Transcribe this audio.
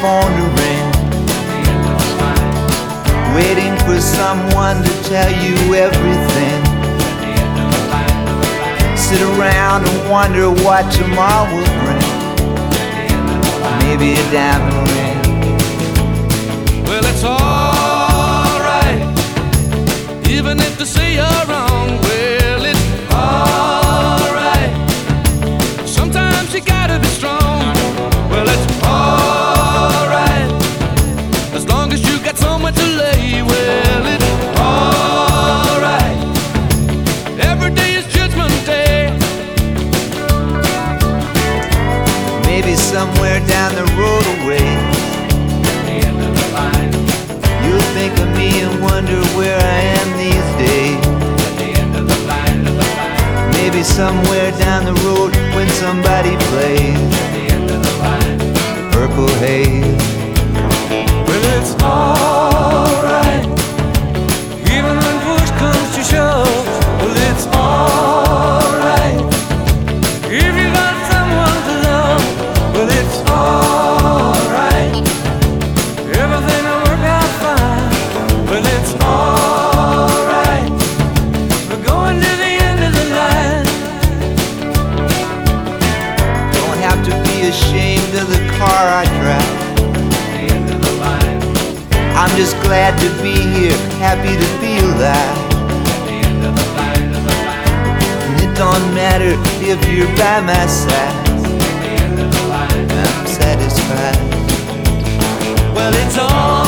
phone to ring, waiting for someone to tell you everything. Sit around and wonder what tomorrow will bring. Maybe a diamond ring. Well, it's alright, even if they say you're wrong. Well, it's alright, sometimes you gotta be strong. Well, it's alright, as long as you got somewhere to lay. Well, it's alright, every day is Judgment Day. Maybe somewhere down the road away, you'll think of me and wonder where I am these days. Maybe somewhere down the road when somebody plays Purple Haze. Well, it's alright, even when push comes to shove. Well, it's alright, if you got someone to love. Well, it's alright, everything will work out fine. Well, it's alright, we're going to the end of the line. Don't have to be ashamed of the car I drive. I'm just glad to be here, happy to feel that. And it don't matter if you're by my side, I'm satisfied. Well, it's all